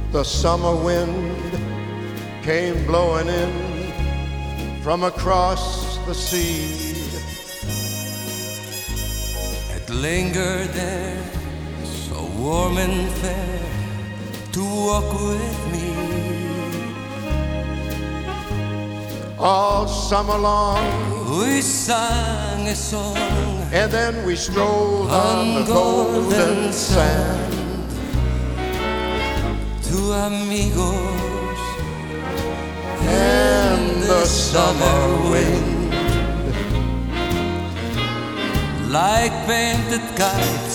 The summer wind came blowing in from across the sea. It lingered there, so warm and fair, to walk with me. All summer long We sang a song, and then we strolled on the golden sand. Two amigos And the summer wind, like painted kites